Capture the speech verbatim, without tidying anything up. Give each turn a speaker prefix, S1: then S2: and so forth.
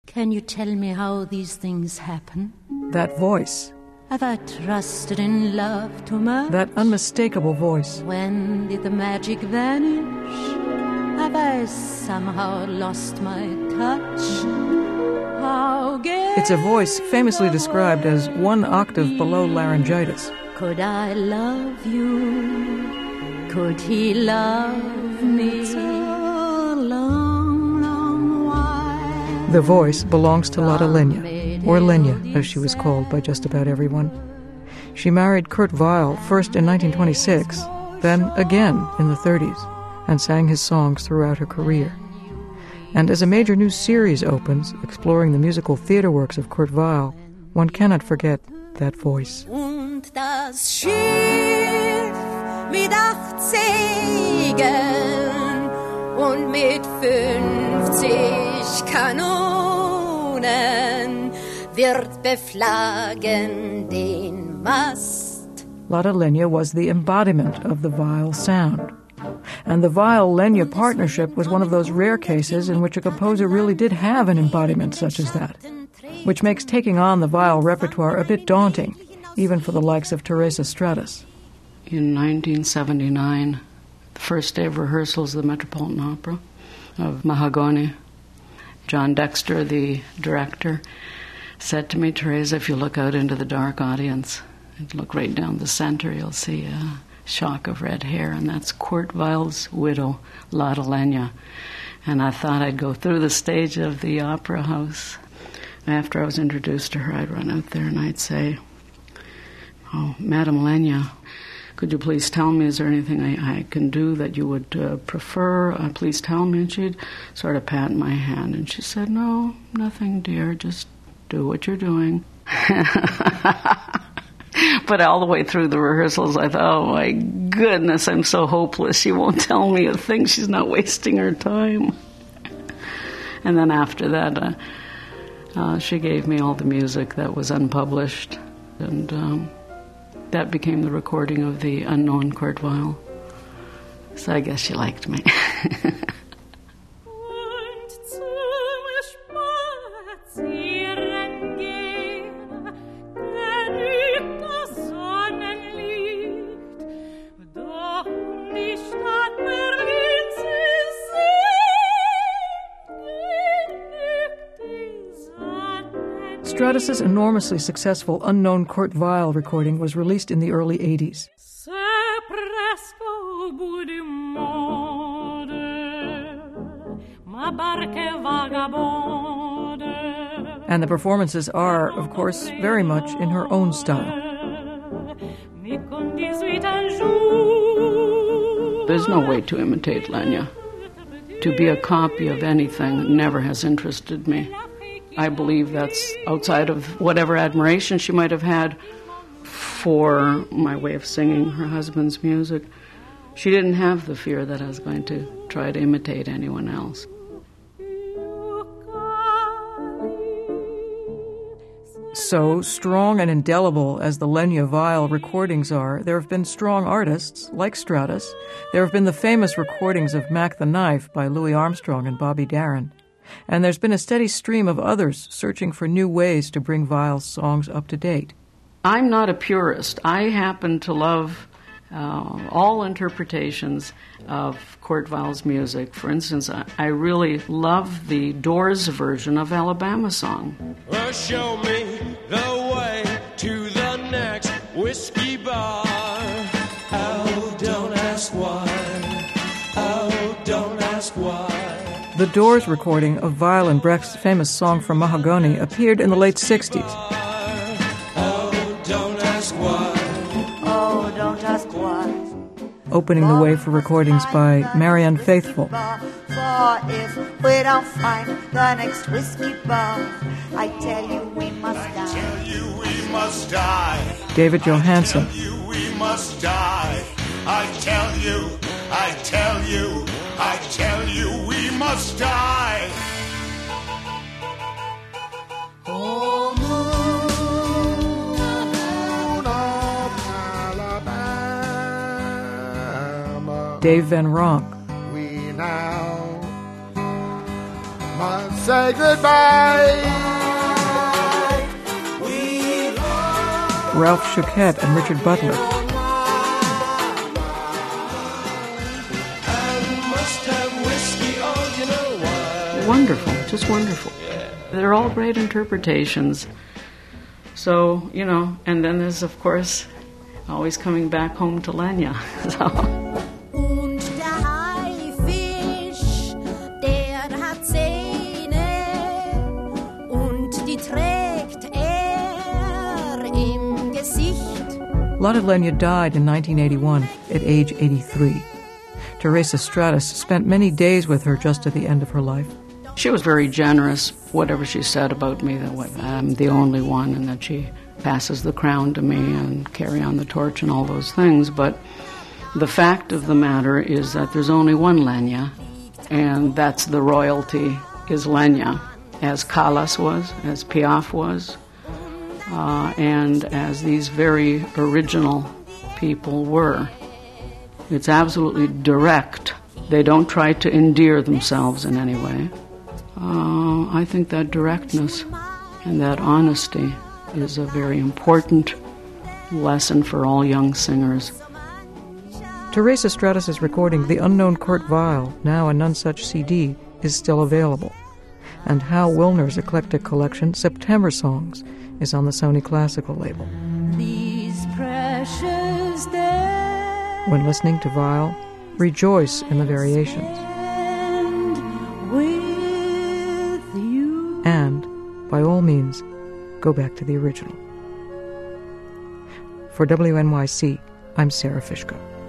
S1: Can you tell me how these things happen?
S2: That voice.
S1: Have I trusted in love too much?
S2: That unmistakable voice.
S1: When did the magic vanish? Have I somehow lost my touch? How gay
S2: It's a voice famously described as one octave below laryngitis.
S1: Could I love you? Could he love me? It's a long, long while.
S2: The voice belongs to Lotte Lenya, or Lenya, as she was called by just about everyone. She married Kurt Weill first in nineteen twenty-six, then again in the thirties, and sang his songs throughout her career. And as a major new series opens, exploring the musical theater works of Kurt Weill, one cannot forget that voice.
S3: Und das Schiff mit acht Segeln und mit fünfzig Kanonen wird beflagen den Mast.
S2: Lotte Lenya was the embodiment of the Weill sound. And the Weill-Lenya partnership was one of those rare cases in which a composer really did have an embodiment such as that, which makes taking on the Weill repertoire a bit daunting, even for the likes of Teresa Stratas.
S4: In nineteen seventy-nine, the first day of rehearsals of the Metropolitan Opera of Mahagoni, John Dexter, the director, said to me, Teresa, if you look out into the dark audience, and look right down the center, you'll see a shock of red hair, and that's Kurt Weill's widow, Lotte Lenya. And I thought I'd go through the stage of the opera house. After I was introduced to her, I'd run out there and I'd say, oh, Madame Lenya, could you please tell me, is there anything I, I can do that you would uh, prefer? Uh, please tell me. And she'd sort of pat my hand, and she said, no, nothing, dear, just do what you're doing. But all the way through the rehearsals, I thought, oh, my goodness, I'm so hopeless. She won't tell me a thing. She's not wasting her time. And then after that, uh, uh, she gave me all the music that was unpublished, and um, that became the recording of the unknown Kurt Weill. So I guess she liked me.
S2: Stratus's enormously successful Unknown Kurt Weill recording was released in the early eighties. And the performances are, of course, very much in her own style.
S4: There's no way to imitate Lenya. To be a copy of anything never has interested me. I believe that's outside of whatever admiration she might have had for my way of singing her husband's music. She didn't have the fear that I was going to try to imitate anyone else.
S2: So strong and indelible as the Lenya Weill recordings are, there have been strong artists, like Stratus. There have been the famous recordings of Mac the Knife by Louis Armstrong and Bobby Darin. And there's been a steady stream of others searching for new ways to bring Weill's songs up to date.
S4: I'm not a purist. I happen to love uh, all interpretations of Kurt Weill's music. For instance, I, I really love the Doors version of Alabama Song.
S5: Well, show me the way to the next whiskey bar. Oh, don't ask why. Oh, don't ask why.
S2: The Doors recording of Weill and Brecht's famous song from Mahagoni appeared in the late sixties.
S5: Oh, don't ask why.
S3: Oh, don't ask why.
S2: Opening the way for recordings by Marianne Faithfull.
S3: For if we don't find the next whiskey bar, I tell you we must die.
S5: I tell you we must die.
S2: David Johansen.
S5: I tell you we must die. I tell you, I tell you, I tell you we must die. Oh, moon of Alabama.
S2: Dave Van Ronk.
S5: We now must
S6: say goodbye.
S2: Ralph Chouquet and Richard Butler.
S4: Wonderful, just wonderful. They're all great interpretations. So, you know, and then there's, of course, always coming back home to Lenya. So.
S7: Und der Haifisch, der hat Zähne und die trägt er im Gesicht.
S2: Lotte Lenya died in nineteen eighty-one at age eighty-three. Teresa Stratus spent many days with her just at the end of her life.
S4: She was very generous, whatever she said about me, that I'm the only one and that she passes the crown to me and carry on the torch and all those things. But the fact of the matter is that there's only one Lenya, and that's the royalty is Lenya, as Callas was, as Piaf was, uh, and as these very original people were. It's absolutely direct. They don't try to endear themselves in any way. Uh, I think that directness and that honesty is a very important lesson for all young singers.
S2: Teresa Stratus's recording, The Unknown Kurt Weill, now a None Such C D, is still available. And Hal Wilner's eclectic collection, September Songs, is on the Sony Classical label.
S1: These precious days.
S2: When listening to Weill, rejoice in the variations. And, by all means, go back to the original. For W N Y C, I'm Sarah Fishko.